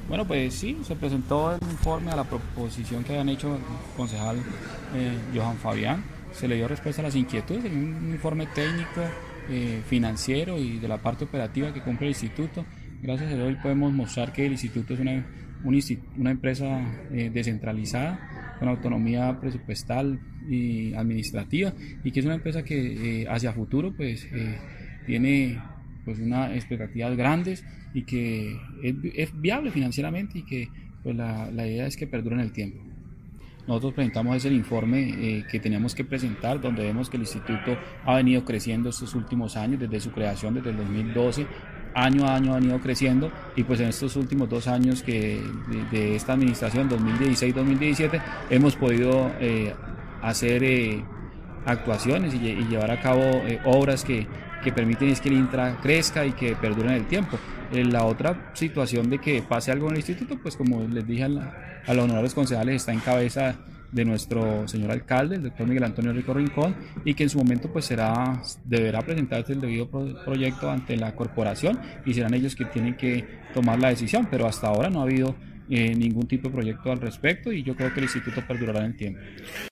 Bueno, pues sí, se presentó el informe a la proposición que habían hecho el concejal Johan Fabián. Se le dio respuesta a las inquietudes en un informe técnico, financiero y de la parte operativa que cumple el instituto. Gracias a Dios hoy podemos mostrar que el instituto es una empresa descentralizada, con autonomía presupuestal y administrativa, y que es una empresa que hacia futuro pues tiene pues unas expectativas grandes y que es viable financieramente y que pues la idea es que perdure en el tiempo. Nosotros presentamos ese informe que teníamos que presentar, donde vemos que el instituto ha venido creciendo estos últimos años, desde su creación, desde el 2012, año a año ha venido creciendo, y pues en estos últimos 2 años de esta administración, 2016-2017, hemos podido hacer actuaciones y llevar a cabo obras que permiten es que el Intra crezca y que perdure en el tiempo. La otra situación de que pase algo en el instituto, pues como les dije a los honorables concejales, está en cabeza de nuestro señor alcalde, el doctor Miguel Antonio Rico Rincón, y que en su momento pues deberá presentarse el debido proyecto ante la corporación y serán ellos que tienen que tomar la decisión, pero hasta ahora no ha habido ningún tipo de proyecto al respecto y yo creo que el instituto perdurará en el tiempo.